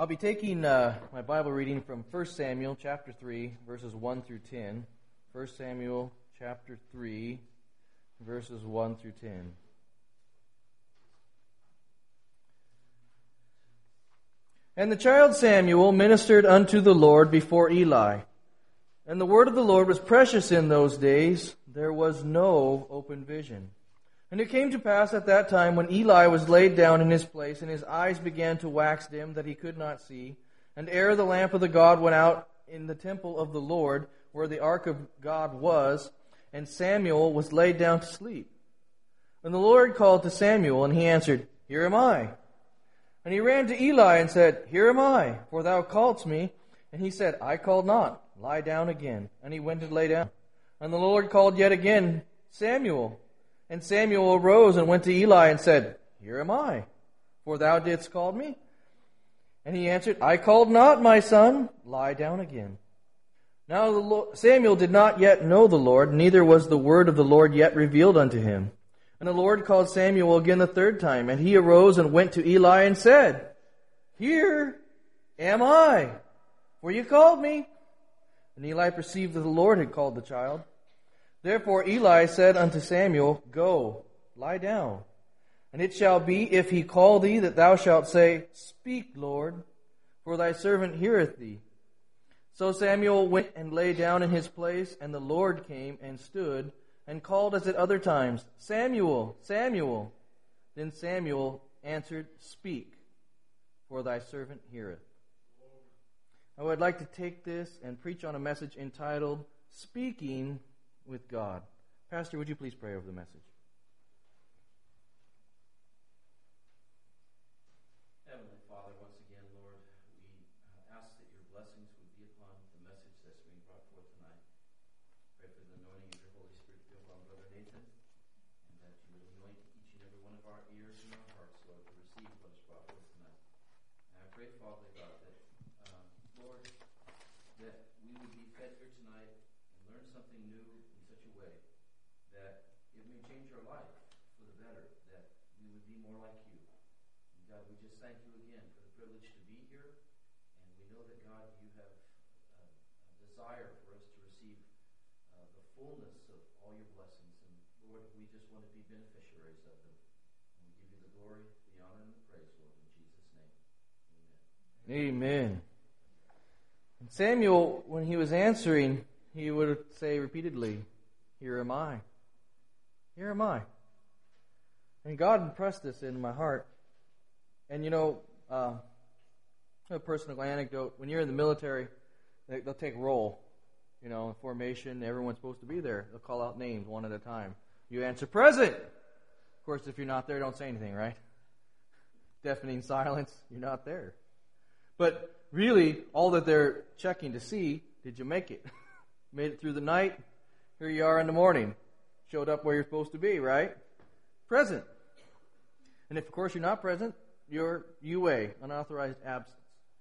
I'll be taking my Bible reading from 1 Samuel chapter 3, verses 1 through 10. 1 Samuel chapter 3, verses 1 through 10. And the child Samuel ministered unto the Lord before Eli. And the word of the Lord was precious in those days. There was no open vision. And it came to pass at that time, when Eli was laid down in his place, and his eyes began to wax dim, that he could not see, and ere the lamp of the God went out in the temple of the Lord, where the ark of God was, and Samuel was laid down to sleep. And the Lord called to Samuel, and he answered, Here am I. And he ran to Eli and said, Here am I, for thou calledst me. And he said, I called not, lie down again. And he went and lay down. And the Lord called yet again, Samuel. And Samuel arose and went to Eli and said, Here am I, for thou didst call me. And he answered, I called not, my son, lie down again. Now Samuel did not yet know the Lord, neither was the word of the Lord yet revealed unto him. And the Lord called Samuel again the third time, and he arose and went to Eli and said, Here am I, for you called me. And Eli perceived that the Lord had called the child. Therefore Eli said unto Samuel, Go, lie down. And it shall be, if he call thee, that thou shalt say, Speak, Lord, for thy servant heareth thee. So Samuel went and lay down in his place, and the Lord came and stood, and called as at other times, Samuel, Samuel. Then Samuel answered, Speak, for thy servant heareth. I would like to take this and preach on a message entitled, Speaking with God. Pastor, would you please pray over the message? Heavenly Father, once again, Lord, we ask that your blessings would be upon the message that's being brought forth tonight. Pray for the anointing of your Holy Spirit to be upon Brother Nathan, and that you would anoint each and every one of our ears and our hearts, Lord, to receive what is brought forth tonight. And I pray, Father God, that, Lord, that we would be fed here tonight and learn something new in such a way that it may change our life for the better, that we would be more like you. And God, we just thank you again for the privilege to be here, and we know that, God, you have a desire for us to receive the fullness of all your blessings, and Lord, we just want to be beneficiaries of them. And we give you the glory, the honor, and the praise, Lord, in Jesus' name. Amen. Amen. And Samuel, when he was answering, he would say repeatedly, Here am I. Here am I. And God impressed this in my heart. And a personal anecdote, when you're in the military, they'll take roll, in formation, everyone's supposed to be there. They'll call out names one at a time. You answer, Present! Of course, if you're not there, don't say anything, right? Deafening silence, you're not there. But really, all that they're checking to see, did you make it? Made it through the night? Here you are in the morning. Showed up where you're supposed to be, right? Present. And if, of course, you're not present, you're UA, unauthorized absence.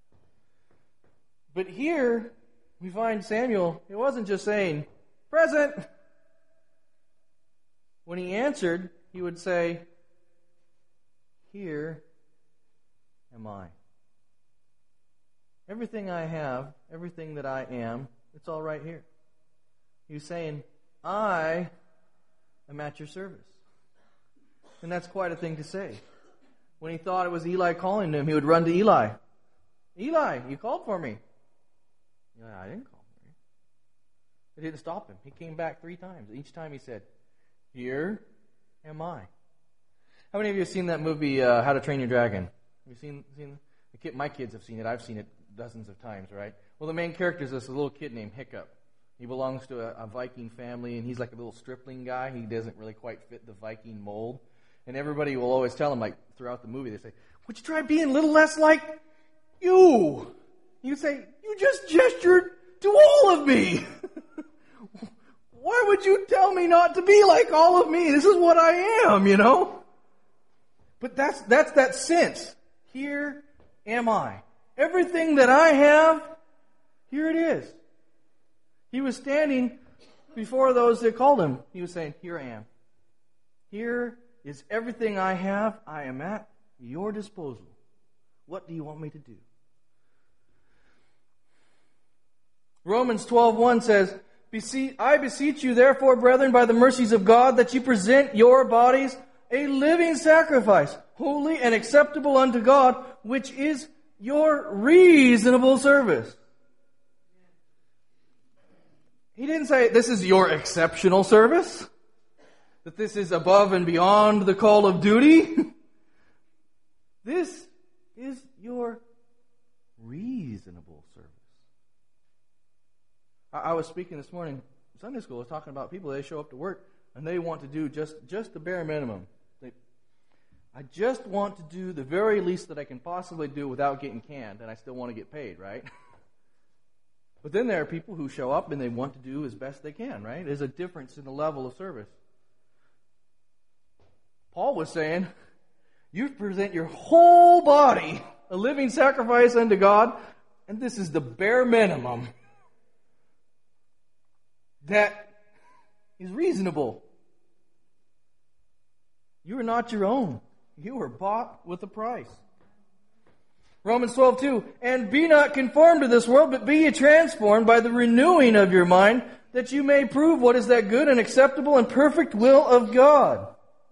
But here, we find Samuel, he wasn't just saying, Present. When he answered, he would say, Here am I. Everything I have, everything that I am, it's all right here. He was saying, I am at your service. And that's quite a thing to say. When he thought it was Eli calling him, he would run to Eli. Eli, you called for me. Yeah, I didn't call for you. It didn't stop him. He came back 3 times. Each time he said, Here am I. How many of you have seen that movie, How to Train Your Dragon? Have you seen my kids have seen it. I've seen it dozens of times, right? Well, the main character is this little kid named Hiccup. He belongs to a Viking family, and he's like a little stripling guy. He doesn't really quite fit the Viking mold. And everybody will always tell him, like, throughout the movie, they say, Would you try being a little less like you? You say, You just gestured to all of me. Why would you tell me not to be like all of me? This is what I am, But that's that sense. Here am I. Everything that I have, here it is. He was standing before those that called him. He was saying, Here I am. Here is everything I have. I am at your disposal. What do you want me to do? Romans 12:1 says, I beseech you therefore, brethren, by the mercies of God, that you present your bodies a living sacrifice, holy and acceptable unto God, which is your reasonable service. He didn't say this is your exceptional service, that this is above and beyond the call of duty. This is your reasonable service. I was speaking this morning in Sunday school. I was talking about people, they show up to work and they want to do just the bare minimum. I just want to do the very least that I can possibly do without getting canned, and I still want to get paid, right? But then there are people who show up and they want to do as best they can, right? There's a difference in the level of service. Paul was saying, you present your whole body a living sacrifice unto God, and this is the bare minimum that is reasonable. You are not your own. You were bought with a price. Romans 12:2, and be not conformed to this world, but be ye transformed by the renewing of your mind, that you may prove what is that good and acceptable and perfect will of God.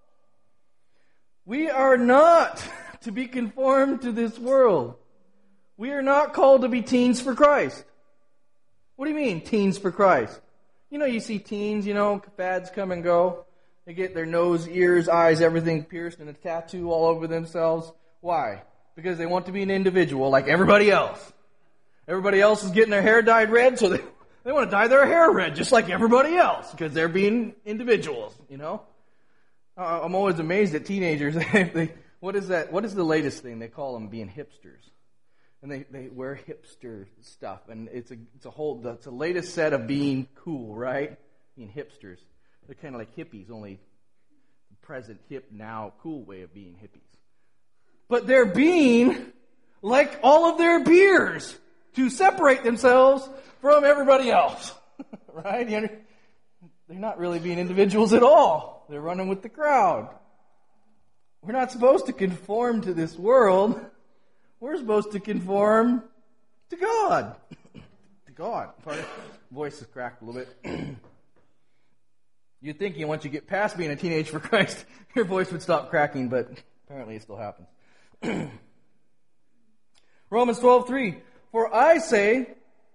We are not to be conformed to this world. We are not called to be teens for Christ. What do you mean, teens for Christ? You see teens, fads come and go. They get their nose, ears, eyes, everything pierced and a tattoo all over themselves. Why? Because they want to be an individual like everybody else. Everybody else is getting their hair dyed red, so they want to dye their hair red just like everybody else because they're being individuals, I'm always amazed at teenagers. What is that? What is the latest thing? They call them being hipsters. And they wear hipster stuff. And it's the latest set of being cool, right? Being hipsters. They're kind of like hippies, only the present, hip, now, cool way of being hippies. But they're being like all of their peers to separate themselves from everybody else. Right? They're not really being individuals at all. They're running with the crowd. We're not supposed to conform to this world. We're supposed to conform to God. To God. Pardon? Voice is cracked a little bit. You'd think once you get past being a teenage for Christ, your voice would stop cracking, but apparently it still happens. Romans 12:3, for I say,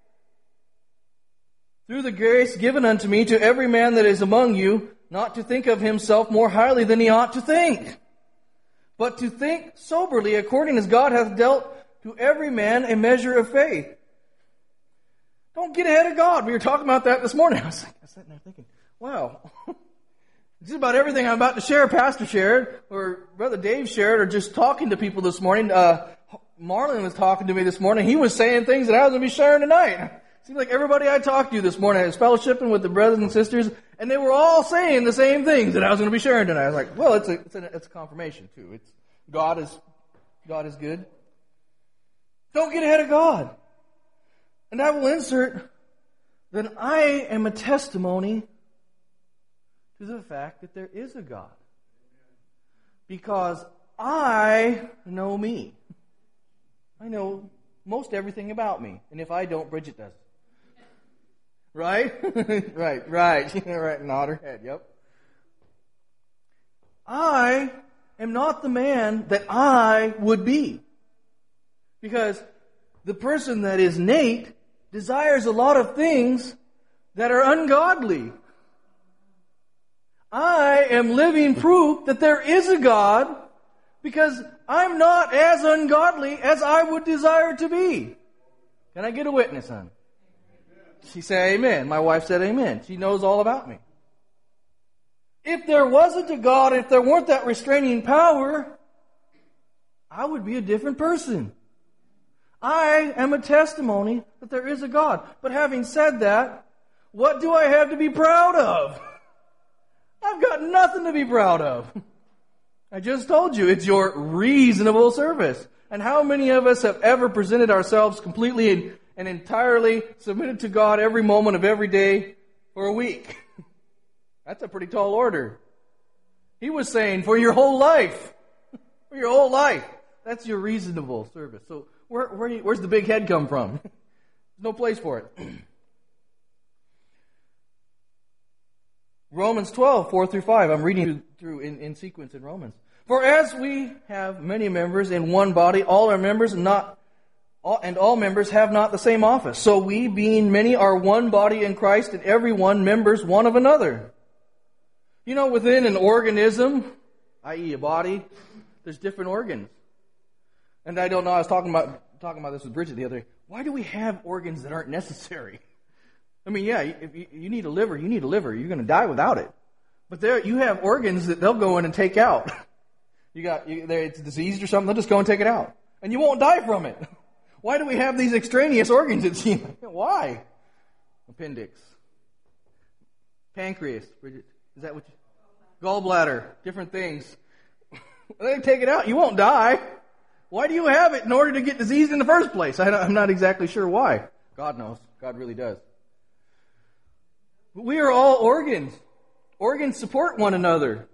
through the grace given unto me, to every man that is among you, not to think of himself more highly than he ought to think, but to think soberly, according as God hath dealt to every man a measure of faith. Don't get ahead of God. We were talking about that this morning. I was sitting there thinking, wow, just about everything I'm about to share, Pastor shared, or Brother Dave shared, or just talking to people this morning. Marlon was talking to me this morning. He was saying things that I was going to be sharing tonight. It seemed like everybody I talked to this morning, I was fellowshipping with the brothers and sisters, and they were all saying the same things that I was going to be sharing tonight. I was like, well, it's a confirmation too. It's God is good. Don't get ahead of God. And I will insert that I am a testimony to the fact that there is a God. Because I know me. I know most everything about me. And if I don't, Bridget does. Right? Right. Right. Nod her head. Yep. I am not the man that I would be. Because the person that is Nate desires a lot of things that are ungodly. I am living proof that there is a God because I'm not as ungodly as I would desire to be. Can I get a witness on it? She said amen. My wife said amen. She knows all about me. If there wasn't a God, if there weren't that restraining power, I would be a different person. I am a testimony that there is a God. But having said that, what do I have to be proud of? I've got nothing to be proud of. I just told you, it's your reasonable service. And how many of us have ever presented ourselves completely and entirely submitted to God every moment of every day for a week? That's a pretty tall order. He was saying, for your whole life. For your whole life. That's your reasonable service. So where's the big head come from? There's no place for it. Romans 12, 4 through 5. I'm reading through in sequence in Romans. For as we have many members in one body, all are members and all members have not the same office. So we, being many, are one body in Christ, and every one members one of another. You know, within an organism, i.e. a body, there's different organs. And I don't know, I was talking about this with Bridget the other day. Why do we have organs that aren't necessary? I mean, yeah, if you need a liver, you need a liver. You're going to die without it. But you have organs that they'll go in and take out. It's diseased or something, they'll just go and take it out. And you won't die from it. Why do we have these extraneous organs, it seems? Why? Appendix. Pancreas. Bridget, is that what you... Gallbladder. Different things. They take it out, you won't die. Why do you have it in order to get diseased in the first place? I'm not exactly sure why. God knows. God really does. But we are all organs. Organs support one another.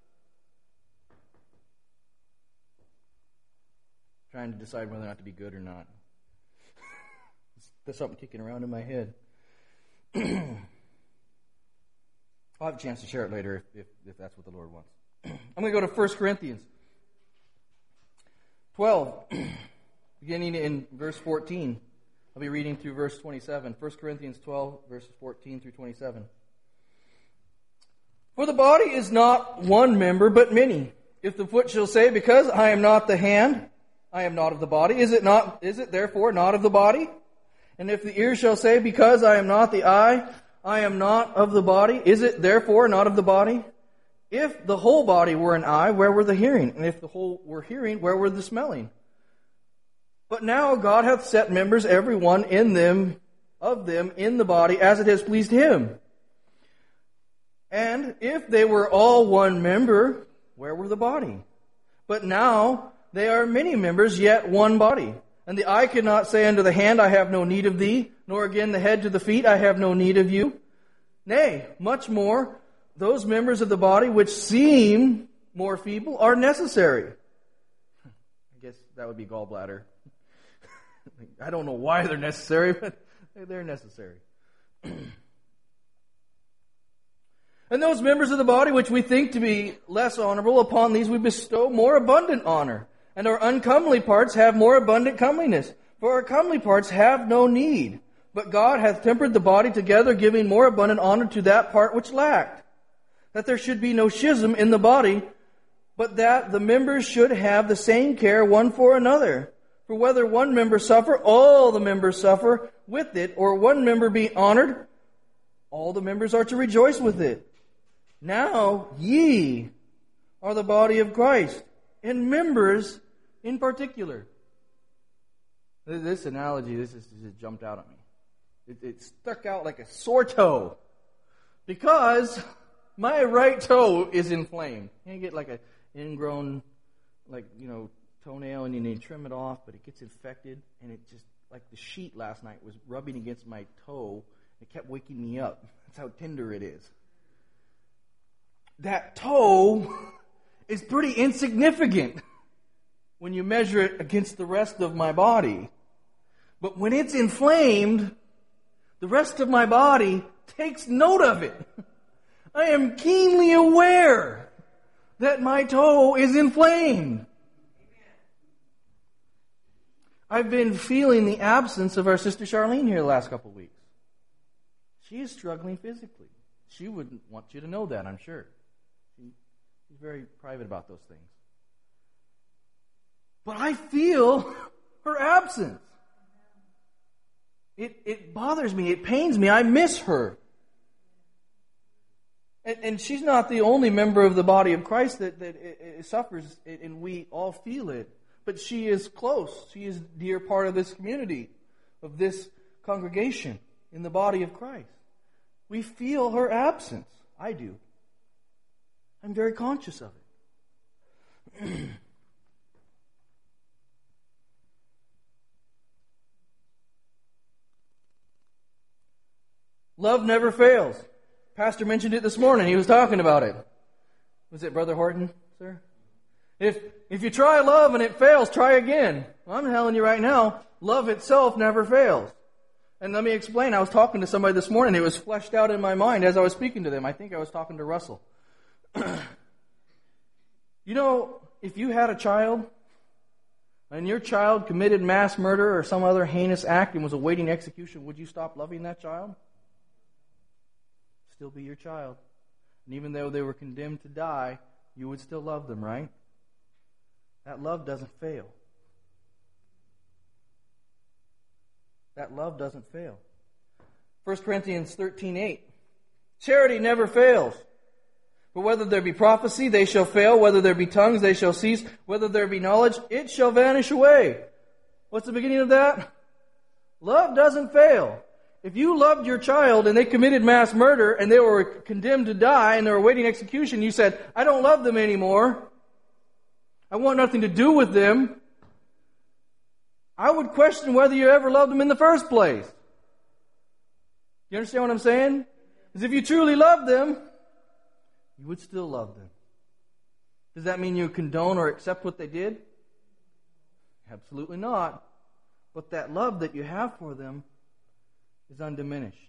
Trying to decide whether or not to be good or not. There's something kicking around in my head. I'll have a chance to share it later if that's what the Lord wants. I'm going to go to 1 Corinthians 12, beginning in verse 14. I'll be reading through verse 27. 1 Corinthians 12, verses 14 through 27. For the body is not one member, but many. If the foot shall say, because I am not the hand, I am not of the body, is it therefore not of the body? And if the ear shall say, because I am not the eye, I am not of the body, is it therefore not of the body? If the whole body were an eye, where were the hearing? And if the whole were hearing, where were the smelling? But now God hath set members, every one of them in the body, as it has pleased him. And if they were all one member, where were the body? But now they are many members, yet one body. And the eye cannot say unto the hand, I have no need of thee, nor again the head to the feet, I have no need of you. Nay, much more, those members of the body which seem more feeble are necessary. I guess that would be gallbladder. I don't know why they're necessary, but they're necessary. And those members of the body which we think to be less honorable, upon these we bestow more abundant honor. And our uncomely parts have more abundant comeliness. For our comely parts have no need. But God hath tempered the body together, giving more abundant honor to that part which lacked. That there should be no schism in the body, but that the members should have the same care one for another. For whether one member suffer, all the members suffer with it, or one member be honored, all the members are to rejoice with it. Now ye are the body of Christ, and members in particular. This analogy, this just jumped out at me. It stuck out like a sore toe. Because my right toe is inflamed. You get like an ingrown, toenail, and you need to trim it off, but it gets infected, and it just, like the sheet last night was rubbing against my toe. It kept waking me up. That's how tender it is. That toe is pretty insignificant when you measure it against the rest of my body. But when it's inflamed, the rest of my body takes note of it. I am keenly aware that my toe is inflamed. I've been feeling the absence of our sister Charlene here the last couple of weeks. She is struggling physically. She wouldn't want you to know that, I'm sure. She's very private about those things. But I feel her absence. It bothers me. It pains me. I miss her. And she's not the only member of the body of Christ that suffers, and we all feel it. But she is close. She is a dear part of this community, of this congregation in the body of Christ. We feel her absence. I do. I'm very conscious of it. Love never fails. Pastor mentioned it this morning. He was talking about it. Was it Brother Horton, sir? If you try love and it fails, try again. Well, I'm telling you right now, love itself never fails. And let me explain. I was talking to somebody this morning. It was fleshed out in my mind as I was speaking to them. I think I was talking to Russell. You know, if you had a child and your child committed mass murder or some other heinous act and was awaiting execution, would you stop loving that child? Still be your child. And even though they were condemned to die, you would still love them, right? That love doesn't fail. That love doesn't fail. 1 Corinthians 13:8. Charity never fails. For whether there be prophecy, they shall fail. Whether there be tongues, they shall cease. Whether there be knowledge, it shall vanish away. What's the beginning of that? Love doesn't fail. If you loved your child and they committed mass murder and they were condemned to die and they were awaiting execution, you said, I don't love them anymore. I want nothing to do with them. I would question whether you ever loved them in the first place. You understand what I'm saying? Because if you truly loved them, you would still love them. Does that mean you condone or accept what they did? Absolutely not. But that love that you have for them is undiminished.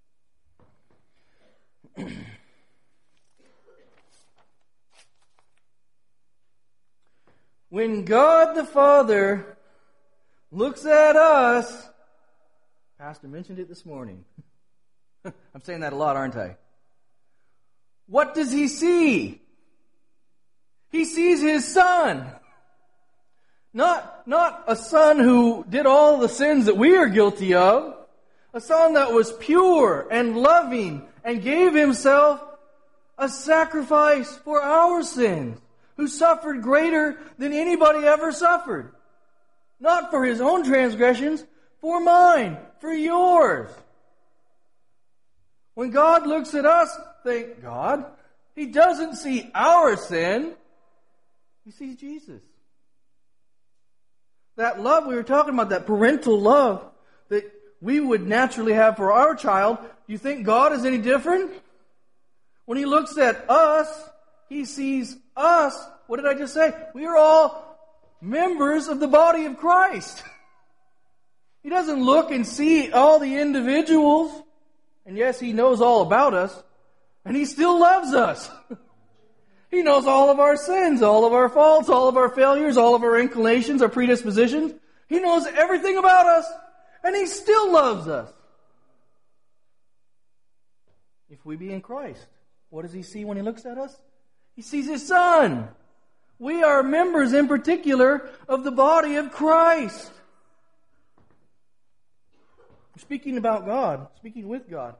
When God the Father looks at us, Pastor mentioned it this morning. I'm saying that a lot, aren't I? What does He see? He sees His Son. Not a Son who did all the sins that we are guilty of. A Son that was pure and loving and gave Himself a sacrifice for our sins. Who suffered greater than anybody ever suffered. Not for His own transgressions, for mine, for yours. When God looks at us, thank God, He doesn't see our sin. He sees Jesus. That love we were talking about, that parental love that we would naturally have for our child, do you think God is any different? When He looks at us, He sees us. What did I just say? We are all members of the body of Christ. He doesn't look and see all the individuals. And yes, He knows all about us. And He still loves us. He knows all of our sins, all of our faults, all of our failures, all of our inclinations, our predispositions. He knows everything about us. And He still loves us. If we be in Christ, what does He see when He looks at us? He sees His Son. We are members in particular of the body of Christ. Speaking about God, speaking with God.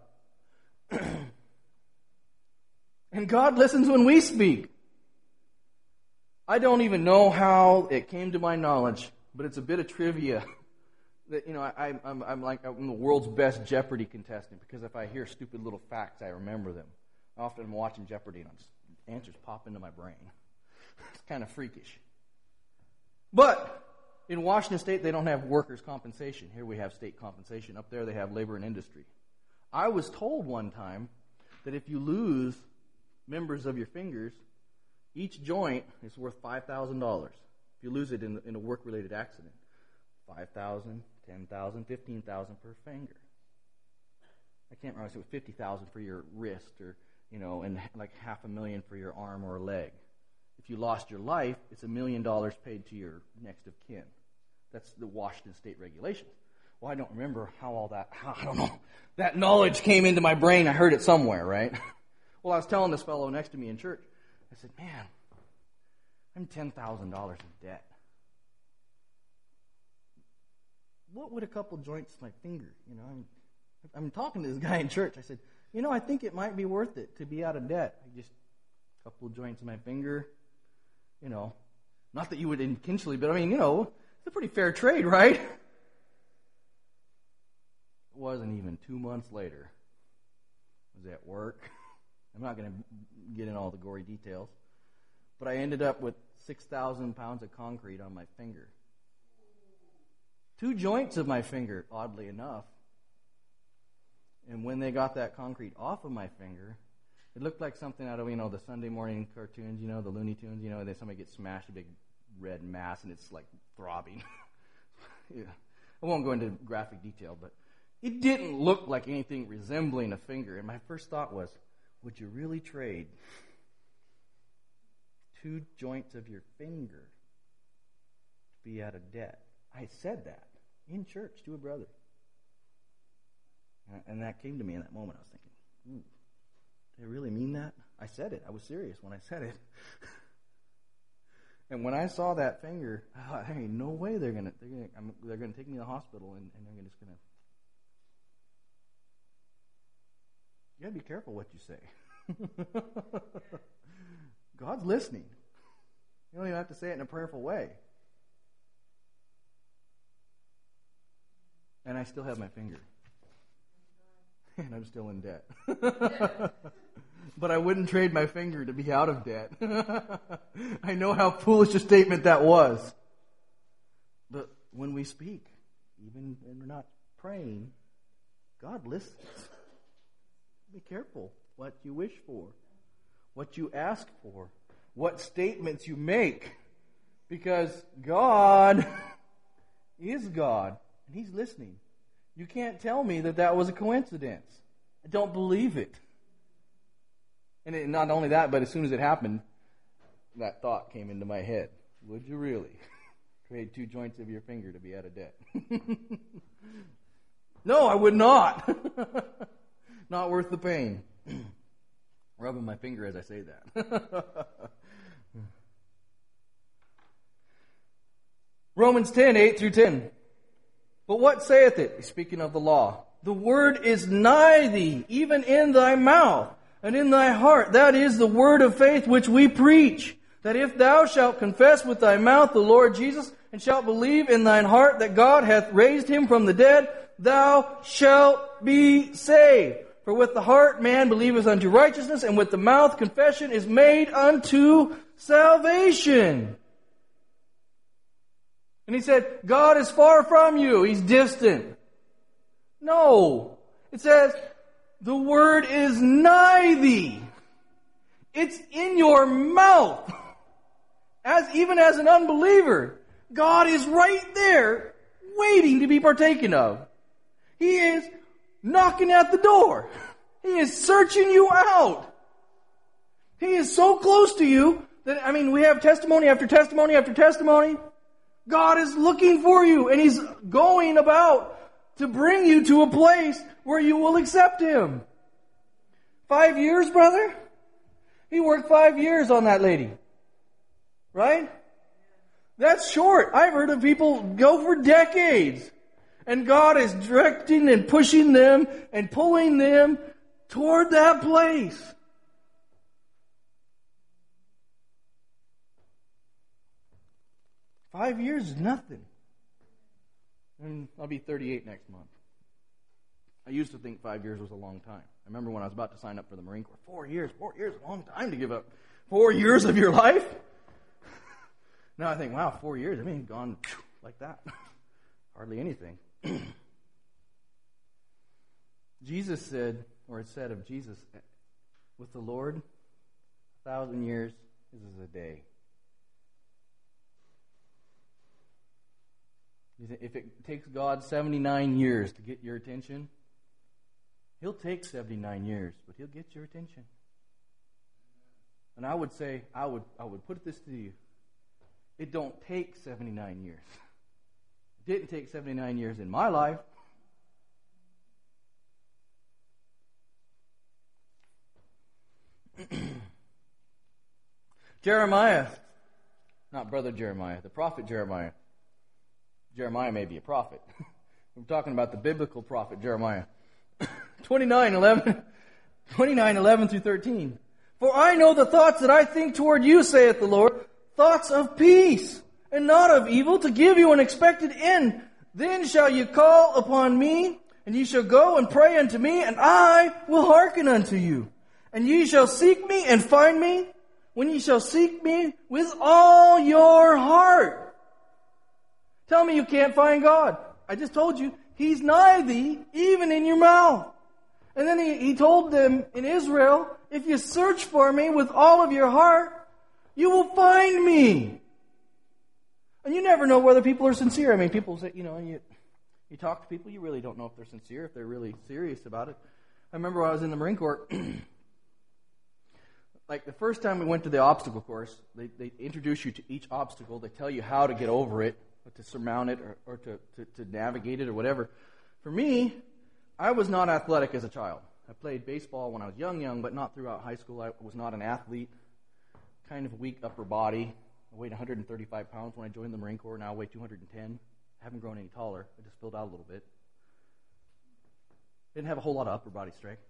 And God listens when we speak. I don't even know how it came to my knowledge, but it's a bit of trivia. That, you know, I'm the world's best Jeopardy contestant, because if I hear stupid little facts, I remember them. Often I'm watching Jeopardy and answers pop into my brain. It's kind of freakish. But in Washington State, they don't have workers' compensation. Here we have state compensation. Up there, they have labor and industry. I was told one time that if you lose members of your fingers, each joint is worth $5,000. If you lose it in a work-related accident, $5,000, $10,000, $15,000 per finger. I can't remember. It was $50,000 for your wrist, or and like $500,000 for your arm or leg. If you lost your life, it's $1 million paid to your next of kin. That's the Washington State regulations. Well, I don't remember I don't know. That knowledge came into my brain. I heard it somewhere, right? Well, I was telling this fellow next to me in church. I said, man, I'm $10,000 in debt. What would a couple joints to my finger, I'm talking to this guy in church. I said, I think it might be worth it to be out of debt. Just a couple of joints in my finger, not that you would intentionally, but it's a pretty fair trade, right? It wasn't even 2 months later. I was at work. I'm not going to get in all the gory details, but I ended up with 6,000 pounds of concrete on my finger. 2 joints of my finger, oddly enough. And when they got that concrete off of my finger, it looked like something out of, the Sunday morning cartoons, the Looney Tunes, then somebody gets smashed, a big red mass, and it's like throbbing. Yeah. I won't go into graphic detail, but It didn't look like anything resembling a finger. And my first thought was, would you really trade 2 joints of your finger to be out of debt? I said that in church to a brother. And that came to me in that moment. I was thinking, did I really mean that? I said it. I was serious when I said it. And when I saw that finger, I thought, hey, no way they're gonna take me to the hospital and they're just gonna. You gotta be careful what you say. God's listening. You don't even have to say it in a prayerful way. And I still have my finger. And I'm still in debt. But I wouldn't trade my finger to be out of debt. I know how foolish a statement that was. But when we speak, even when we're not praying, God listens. Be careful what you wish for, what you ask for, what statements you make. Because God is God, and He's listening. You can't tell me that was a coincidence. I don't believe it. And not only that, but as soon as it happened, that thought came into my head. Would you really trade 2 joints of your finger to be out of debt? No, I would not. Not worth the pain. Rubbing my finger as I say that. Romans 10, 8 through 10. But what saith it? Speaking of the law. The word is nigh thee, even in thy mouth, and in thy heart. That is the word of faith which we preach. That if thou shalt confess with thy mouth the Lord Jesus, and shalt believe in thine heart that God hath raised him from the dead, thou shalt be saved. For with the heart man believeth unto righteousness, and with the mouth confession is made unto salvation. And he said, God is far from you. He's distant. No. It says, the word is nigh thee. It's in your mouth. Even as an unbeliever, God is right there waiting to be partaken of. He is knocking at the door. He is searching you out. He is so close to you that, we have testimony after testimony after testimony. God is looking for you, and He's going about to bring you to a place where you will accept Him. 5 years, brother? He worked 5 years on that lady. Right? That's short. I've heard of people go for decades. And God is directing and pushing them and pulling them toward that place. $5 years is nothing. And I'll be 38 next month. I used to think 5 years was a long time. I remember when I was about to sign up for the Marine Corps. 4 years is a long time to give up 4 years of your life. Now I think, wow, 4 years, gone like that. Hardly anything. Jesus said, or it said of Jesus, with the Lord, 1,000 years is as a day. If it takes God 79 years to get your attention, He'll take 79 years, but He'll get your attention. And I would say, I would put this to you. It don't take 79 years. It didn't take 79 years in my life. Jeremiah, not brother Jeremiah, the prophet Jeremiah. Jeremiah may be a prophet. We're talking about the biblical prophet Jeremiah. 29:11 through 13. For I know the thoughts that I think toward you, saith the Lord, thoughts of peace and not of evil, to give you an expected end. Then shall you call upon me, and ye shall go and pray unto me, and I will hearken unto you. And ye shall seek me and find me, when ye shall seek me with all your heart. Tell me you can't find God. I just told you, He's nigh thee, even in your mouth. And then he told them in Israel, if you search for me with all of your heart, you will find me. And you never know whether people are sincere. People say, you You talk to people, you really don't know if they're sincere, if they're really serious about it. I remember when I was in the Marine Corps, like the first time we went to the obstacle course, they introduce you to each obstacle. They tell you how to get over it, or to surmount it, or to navigate it, or whatever. For me, I was not athletic as a child. I played baseball when I was young, but not throughout high school. I was not an athlete. Kind of weak upper body. I weighed 135 pounds when I joined the Marine Corps. Now I weigh 210. I haven't grown any taller. I just filled out a little bit. Didn't have a whole lot of upper body strength.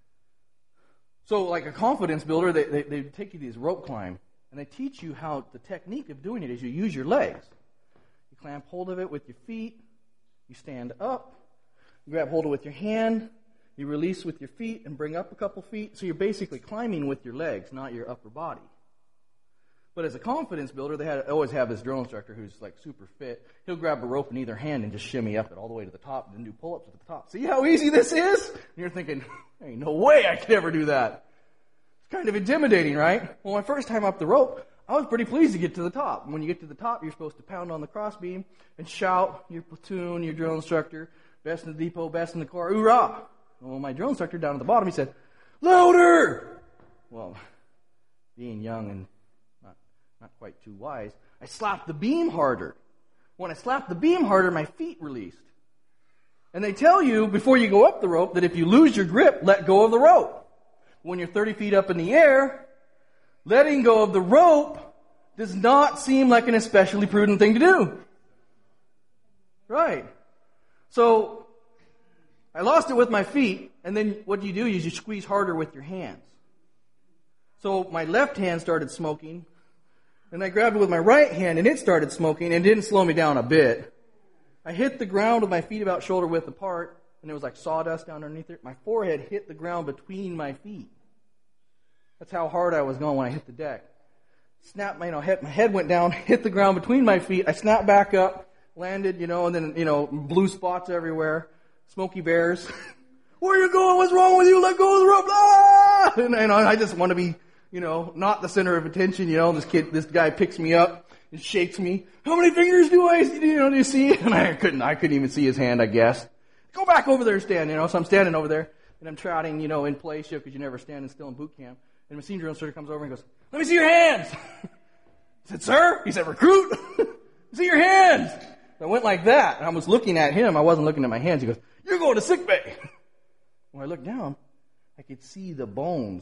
So like a confidence builder, they take you to these rope climb, and they teach you how the technique of doing it is you use your legs. You clamp hold of it with your feet. You stand up. You grab hold of it with your hand. You release with your feet and bring up a couple feet. So you're basically climbing with your legs, not your upper body. But as a confidence builder, they always have this drill instructor who's like super fit. He'll grab a rope in either hand and just shimmy up it all the way to the top and then do pull-ups at the top. See how easy this is? And you're thinking, ain't no way I could ever do that. It's kind of intimidating, right? Well, my first time up the rope, I was pretty pleased to get to the top. And when you get to the top, you're supposed to pound on the crossbeam and shout your platoon, your drill instructor, best in the depot, best in the corps, hoorah! Well, my drill instructor down at the bottom, he said, louder! Well, being young and not quite too wise, I slapped the beam harder. When I slapped the beam harder, my feet released. And they tell you before you go up the rope that if you lose your grip, let go of the rope. When you're 30 feet up in the air, letting go of the rope does not seem like an especially prudent thing to do. Right. So, I lost it with my feet, and then what you do is you squeeze harder with your hands. So my left hand started smoking, and I grabbed it with my right hand, and it started smoking, and it didn't slow me down a bit. I hit the ground with my feet about shoulder width apart, and there was like sawdust down underneath it. My forehead hit the ground between my feet. That's how hard I was going when I hit the deck. Snapped, my head went down, hit the ground between my feet. I snapped back up, landed, and then, blue spots everywhere, smoky bears. Where are you going? What's wrong with you? Let go of the rope. Ah! And I just want to be, not the center of attention. This guy picks me up and shakes me. How many fingers do you see? And I couldn't even see his hand, I guess. Go back over there and stand, So I'm standing over there and I'm trotting, in place, because you're never standing still in boot camp. And my senior drill instructor comes over and goes, let me see your hands. I said, sir? He said, recruit. See your hands. I went like that. And I was looking at him. I wasn't looking at my hands. He goes, you're going to sick bay. When I looked down, I could see the bones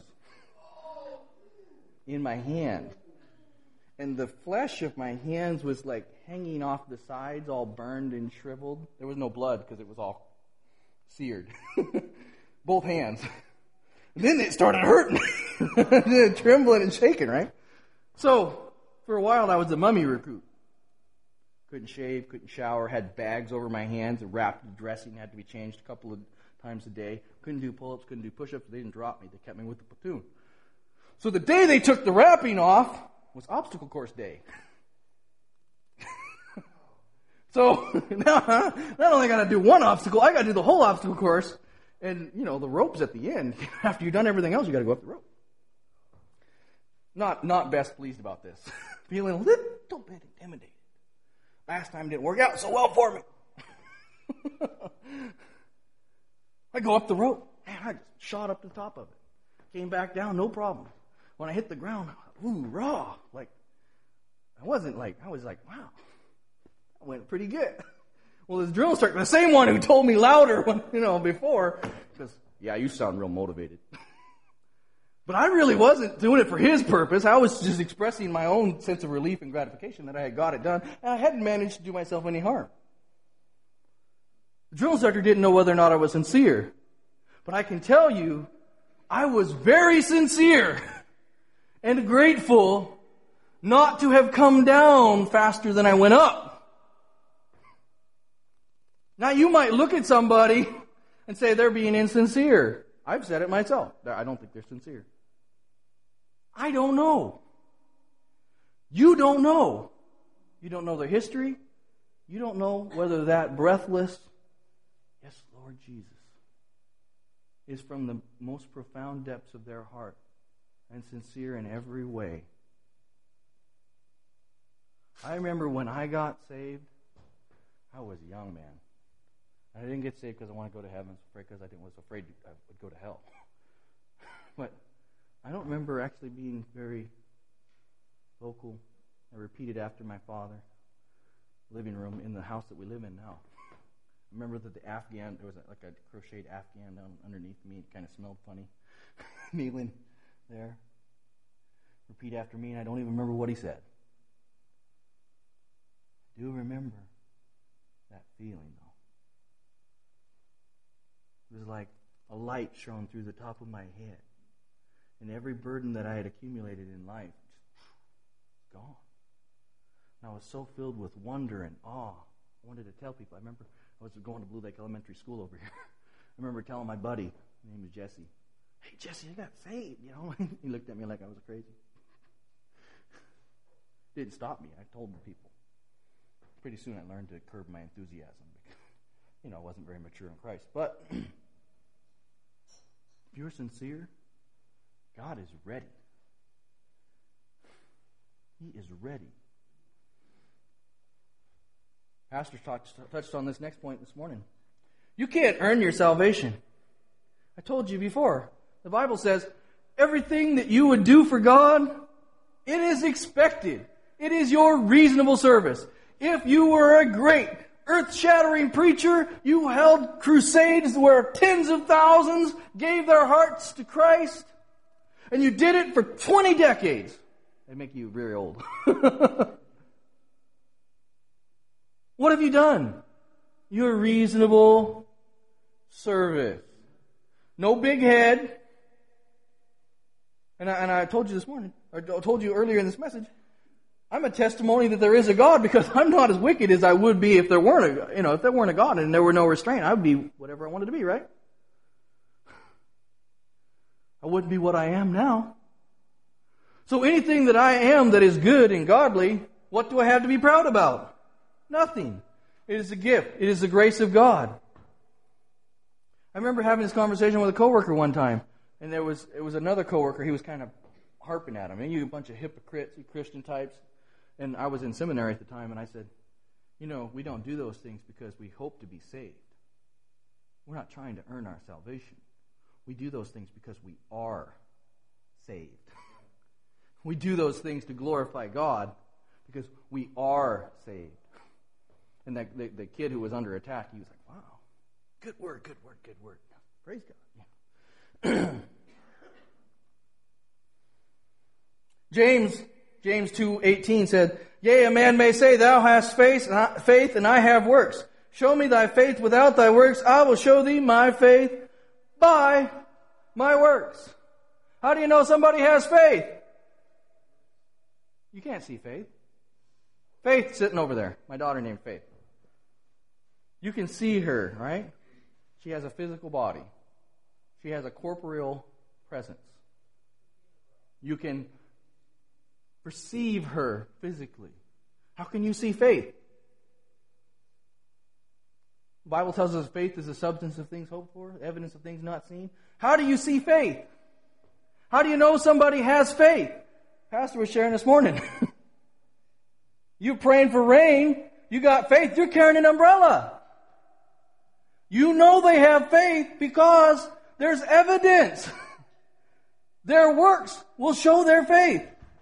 in my hand. And the flesh of my hands was like hanging off the sides, all burned and shriveled. There was no blood because it was all seared. Both hands. And then it started hurting. Trembling and shaking, right? So, for a while I was a mummy recruit. Couldn't shave, couldn't shower, had bags over my hands, and wrapped dressing had to be changed a couple of times a day. Couldn't do pull-ups, couldn't do push-ups. They didn't drop me. They kept me with the platoon. So the day they took the wrapping off was obstacle course day. So now not only got to do one obstacle, I got to do the whole obstacle course. And, the rope's at the end. After you've done everything else, you got to go up the rope. Not best pleased about this. Feeling a little bit intimidated. Last time didn't work out so well for me. I go up the rope. Man, I just shot up the top of it. Came back down, no problem. When I hit the ground, ooh, raw. I was like, wow, that went pretty good. Well, this drill instructor, the same one who told me louder before, says, yeah, you sound real motivated. But I really wasn't doing it for his purpose. I was just expressing my own sense of relief and gratification that I had got it done, and I hadn't managed to do myself any harm. The drill instructor didn't know whether or not I was sincere. But I can tell you, I was very sincere and grateful not to have come down faster than I went up. Now, you might look at somebody and say they're being insincere. I've said it myself. I don't think they're sincere. I don't know. You don't know. You don't know their history. You don't know whether that breathless, yes, Lord Jesus, is from the most profound depths of their heart and sincere in every way. I remember when I got saved, I was a young man. I didn't get saved because I want to go to heaven. I was afraid because I was afraid I would go to hell. But I don't remember actually being very vocal. I repeated after my father, living room in the house that we live in now. I remember that the Afghan, there was like a crocheted Afghan down underneath me. It kind of smelled funny. Kneeling there. Repeat after me, and I don't even remember what he said. I do remember that feeling, though. It was like a light shone through the top of my head. And every burden that I had accumulated in life, just gone. And I was so filled with wonder and awe. I wanted to tell people. I remember I was going to Blue Lake Elementary School over here. I remember telling my buddy, his name was Jesse, "Hey, Jesse, I got saved," you know. He looked at me like I was crazy. Didn't stop me. I told people. Pretty soon I learned to curb my enthusiasm because, I wasn't very mature in Christ. But if you're sincere, God is ready. He is ready. Pastor touched on this next point this morning. You can't earn your salvation. I told you before. The Bible says, everything that you would do for God, it is expected. It is your reasonable service. If you were a great, earth-shattering preacher, you held crusades where tens of thousands gave their hearts to Christ, and you did it for 20 decades. They make you very old. What have you done? Your reasonable service. No big head. And I told you this morning, or I told you earlier in this message, I'm a testimony that there is a God because I'm not as wicked as I would be if there weren't a God and there were no restraint. I would be whatever I wanted to be, right? I wouldn't be what I am now. So anything that I am that is good and godly, what do I have to be proud about? Nothing. It is a gift. It is the grace of God. I remember having this conversation with a coworker one time, and it was another coworker. He was kind of harping at him. And you a bunch of hypocrites, you Christian types. And I was in seminary at the time, and I said, we don't do those things because we hope to be saved. We're not trying to earn our salvation. We do those things because we are saved. We do those things to glorify God because we are saved. And the kid who was under attack, he was like, wow, good word. Praise God. Yeah. James 2:18 said, "Yea, a man may say, Thou hast faith, and I have works. Show me thy faith without thy works. I will show thee my faith by my works." How do you know somebody has faith? You can't see faith. Faith sitting over there. My daughter named Faith. You can see her, right? She has a physical body. She has a corporeal presence. You can perceive her physically. How can you see faith? The Bible tells us faith is the substance of things hoped for, evidence of things not seen. How do you see faith? How do you know somebody has faith? Pastor was sharing this morning. You're praying for rain. You got faith. You're carrying an umbrella. You know they have faith because there's evidence. Their works will show their faith.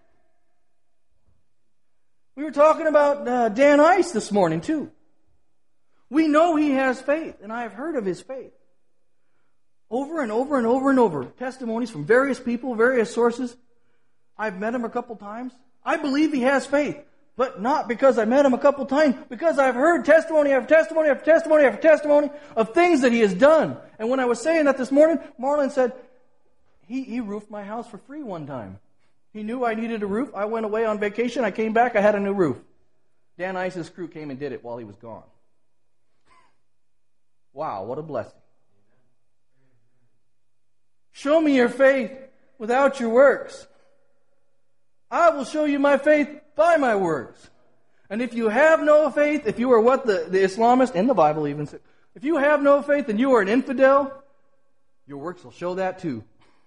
We were talking about Dan Ice this morning too. We know he has faith, and I have heard of his faith. Over and over and over and over. Testimonies from various people, various sources. I've met him a couple times. I believe he has faith. But not because I met him a couple times, because I've heard testimony after testimony after testimony after testimony of things that he has done. And when I was saying that this morning, Marlon said, he roofed my house for free one time. He knew I needed a roof. I went away on vacation. I came back. I had a new roof. Dan Ice's crew came and did it while he was gone. Wow, what a blessing. Show me your faith without your works. I will show you my faith by my works. And if you have no faith, if you are what the Islamist, in the Bible even said, if you have no faith and you are an infidel, your works will show that too.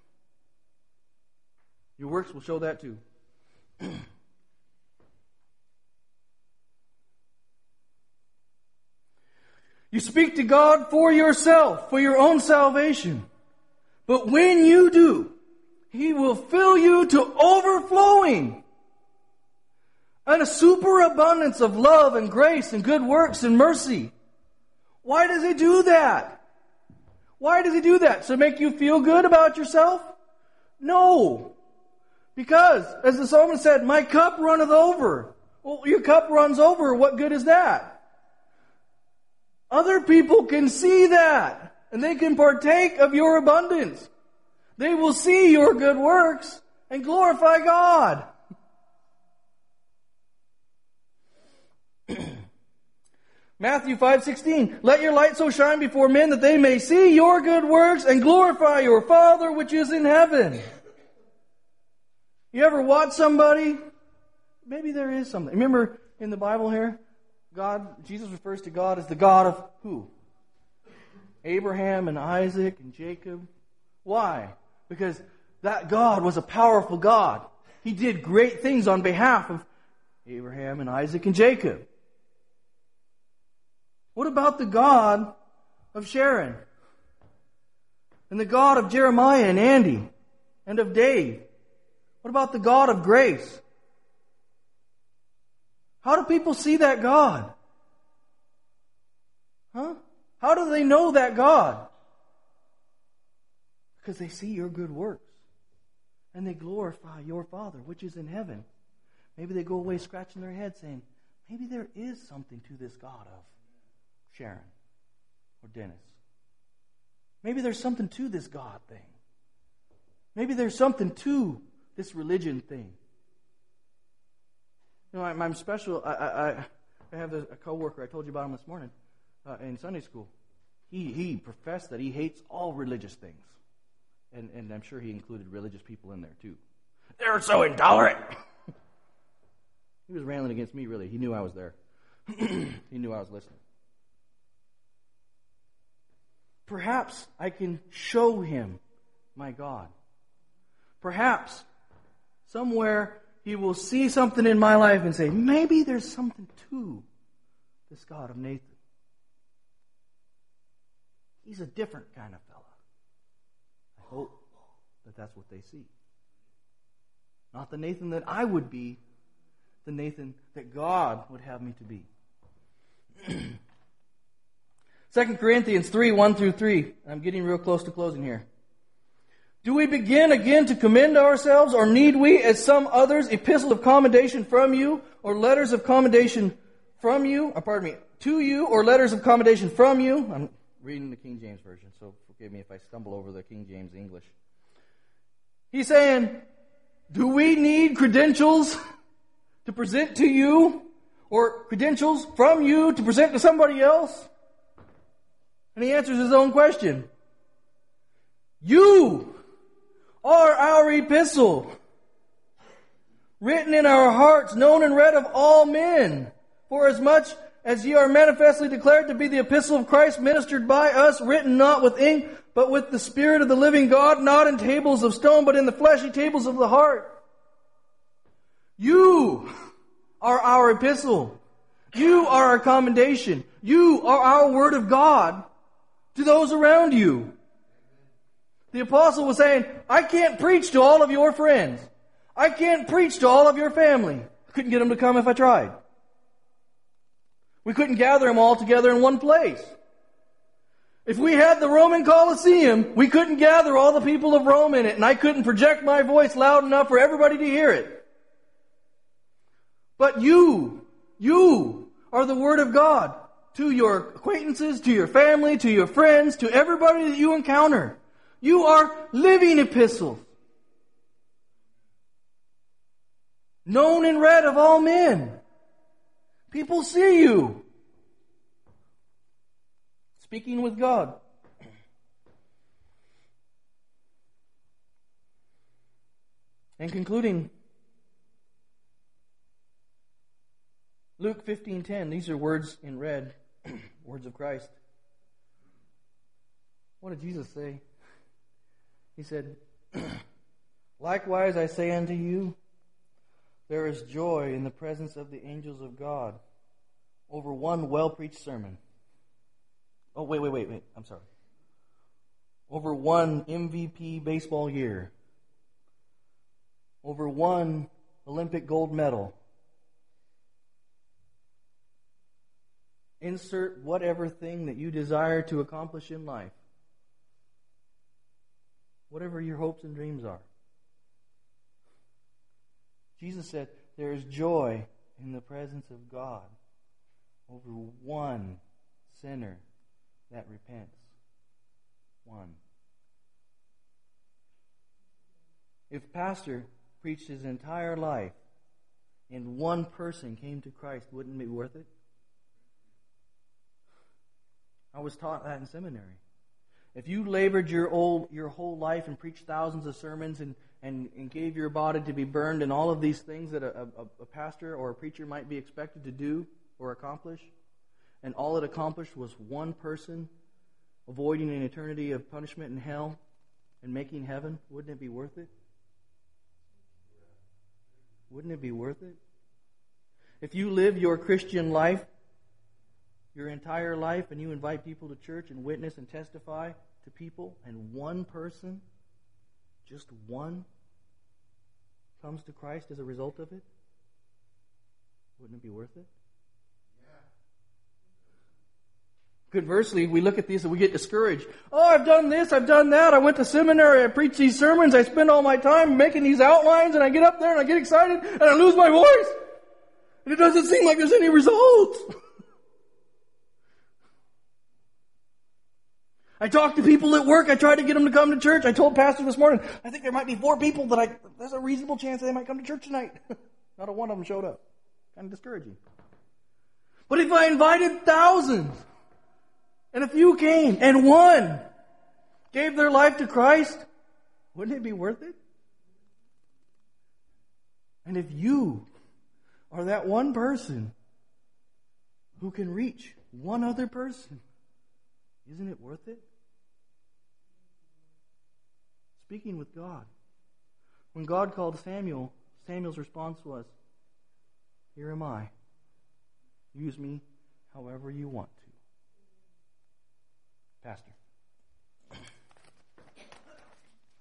Your works will show that too. You speak to God for yourself, for your own salvation. But when you do, He will fill you to overflowing. And a superabundance of love and grace and good works and mercy. Why does He do that? Why does He do that? So make you feel good about yourself? No. Because, as the psalmist said, my cup runneth over. Well, your cup runs over. What good is that? Other people can see that. And they can partake of your abundance. They will see your good works and glorify God. Matthew 5:16, let your light so shine before men that they may see your good works and glorify your Father which is in heaven. You ever watch somebody? Maybe there is something. Remember in the Bible here, Jesus refers to God as the God of who? Abraham and Isaac and Jacob. Why? Because that God was a powerful God. He did great things on behalf of Abraham and Isaac and Jacob. What about the God of Sharon? And the God of Jeremiah and Andy and of Dave? What about the God of grace? How do people see that God? Huh? How do they know that God? Because they see your good works. And they glorify your Father, which is in heaven. Maybe they go away scratching their head saying, maybe there is something to this God of Sharon or Dennis. Maybe there's something to this God thing. Maybe there's something to this religion thing. You know, I'm special. I have a coworker. I told you about him this morning in Sunday school. He professed that he hates all religious things, and I'm sure he included religious people in there too. They're so intolerant. He was railing against me. Really, he knew I was there. He knew I was listening. Perhaps I can show him my God. Perhaps somewhere he will see something in my life and say, maybe there's something to this God of Nathan. He's a different kind of fella. I hope that that's what they see. Not the Nathan that I would be, the Nathan that God would have me to be. 2 Corinthians 3, 1 through 3. I'm getting real close to closing here. Do we begin again to commend ourselves, or need we, as some others, epistles of commendation from you, or letters of commendation from you, to you, or letters of commendation from you? I'm reading the King James Version, so forgive me if I stumble over the King James English. He's saying, do we need credentials to present to you, or credentials from you to present to somebody else? And he answers his own question. You are our epistle, written in our hearts, known and read of all men. For as much as ye are manifestly declared to be the epistle of Christ, ministered by us, written not with ink, but with the Spirit of the living God, not in tables of stone, but in the fleshy tables of the heart. You are our epistle. You are our commendation. You are our word of God to those around you. The apostle was saying, I can't preach to all of your friends. I can't preach to all of your family. I couldn't get them to come if I tried. We couldn't gather them all together in one place. If we had the Roman Colosseum, we couldn't gather all the people of Rome in it, and I couldn't project my voice loud enough for everybody to hear it. But you are the Word of God to your acquaintances, to your family, to your friends, to everybody that you encounter. You are living epistles, known and read of all men. People see you speaking with God. And concluding, Luke 15:10. These are words in red, words of Christ. What did Jesus say? He said, likewise I say unto you, there is joy in the presence of the angels of God over one well-preached sermon. Oh, wait. I'm sorry. Over one MVP baseball year. Over one Olympic gold medal. Insert whatever thing that you desire to accomplish in life. Whatever your hopes and dreams are. Jesus said there is joy in the presence of God over one sinner that repents. One. If pastor preached his entire life and one person came to Christ, wouldn't it be worth it? I was taught that in seminary. If you labored your whole life and preached thousands of sermons and gave your body to be burned and all of these things that a pastor or a preacher might be expected to do or accomplish, and all it accomplished was one person avoiding an eternity of punishment in hell and making heaven, wouldn't it be worth it? Wouldn't it be worth it? If you live your Christian life, your entire life, and you invite people to church and witness and testify to people, and one person, just one, comes to Christ as a result of it, wouldn't it be worth it? Conversely, we look at these and we get discouraged. Oh, I've done this, I've done that, I went to seminary, I preach these sermons, I spend all my time making these outlines, and I get up there and I get excited, and I lose my voice. And it doesn't seem like there's any results. I talk to people at work, I try to get them to come to church. I told Pastor this morning, I think there might be 4 people there's a reasonable chance that they might come to church tonight. Not a one of them showed up. Kind of discouraging. But if I invited thousands, and a few came, and one gave their life to Christ, wouldn't it be worth it? And if you are that one person who can reach one other person, isn't it worth it? Speaking with God. When God called Samuel, Samuel's response was, "Here am I. Use me however you want to." Pastor.